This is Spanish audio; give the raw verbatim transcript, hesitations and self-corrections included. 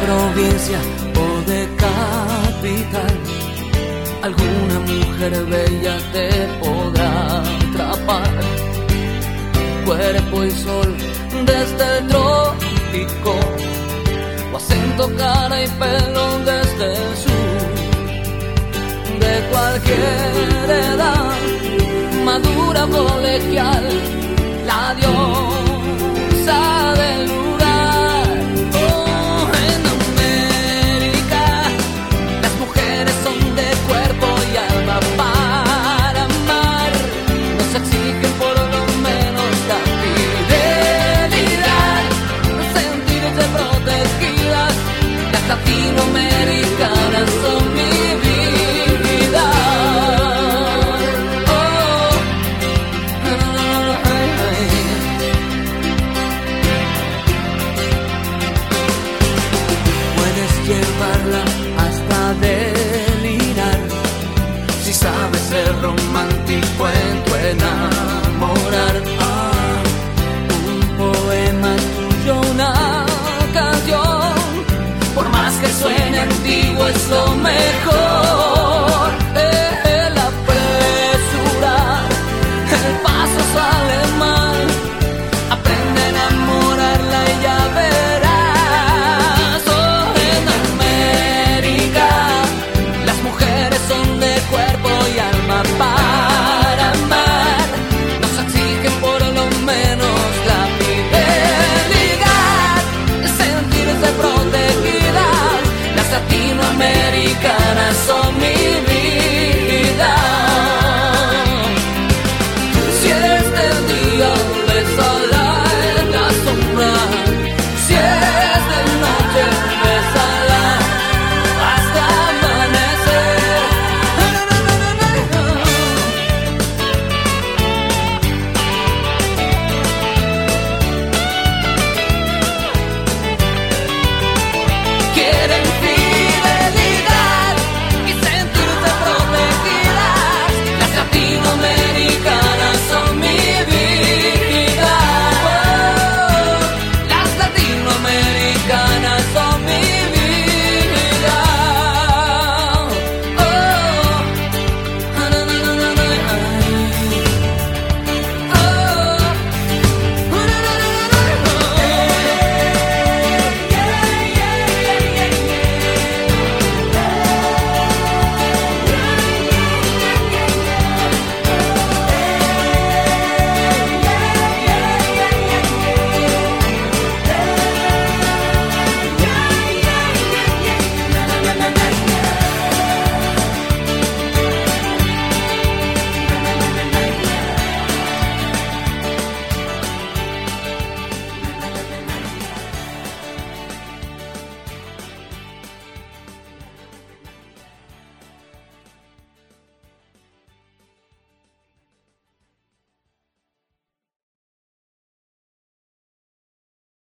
provincia o de capital, alguna mujer bella te podrá atrapar. Cuerpo y sol desde el trópico, o acento, cara y pelo desde el sur. De cualquier edad, madura, colegial, la diosa del lugar. Oh, en América las mujeres son de cuerpo y alma para amar. Nos exigen por lo menos la fidelidad, sentirse protegidas. Las latinoamericanas son